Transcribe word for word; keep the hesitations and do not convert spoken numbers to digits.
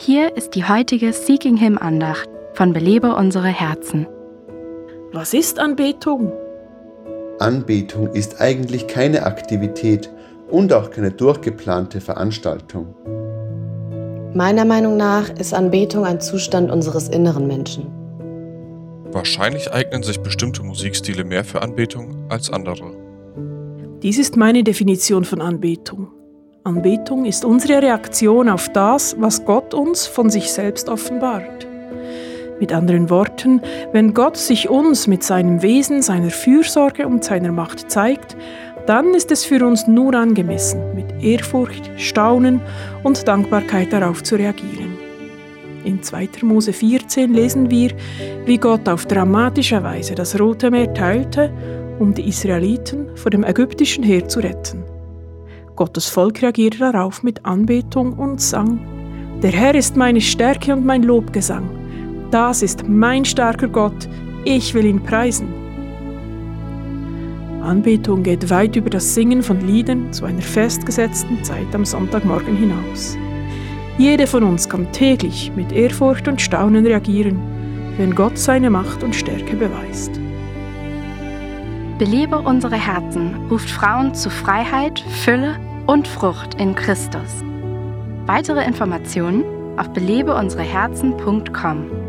Hier ist die heutige Seeking Him Andacht von Belebe unsere Herzen. Was ist Anbetung? Anbetung ist eigentlich keine Aktivität und auch keine durchgeplante Veranstaltung. Meiner Meinung nach ist Anbetung ein Zustand unseres inneren Menschen. Wahrscheinlich eignen sich bestimmte Musikstile mehr für Anbetung als andere. Dies ist meine Definition von Anbetung. Anbetung ist unsere Reaktion auf das, was Gott uns von sich selbst offenbart. Mit anderen Worten, wenn Gott sich uns mit seinem Wesen, seiner Fürsorge und seiner Macht zeigt, dann ist es für uns nur angemessen, mit Ehrfurcht, Staunen und Dankbarkeit darauf zu reagieren. In zweiter Mose vierzehn lesen wir, wie Gott auf dramatische Weise das Rote Meer teilte, um die Israeliten vor dem ägyptischen Heer zu retten. Gottes Volk reagierte darauf mit Anbetung und sang: Der Herr ist meine Stärke und mein Lobgesang. Das ist mein starker Gott, ich will ihn preisen. Anbetung geht weit über das Singen von Liedern zu einer festgesetzten Zeit am Sonntagmorgen hinaus. Jede von uns kann täglich mit Ehrfurcht und Staunen reagieren, wenn Gott seine Macht und Stärke beweist. Belebe unsere Herzen ruft Frauen zu Freiheit, Fülle und Frucht in Christus. Weitere Informationen auf belebe unsere herzen punkt com.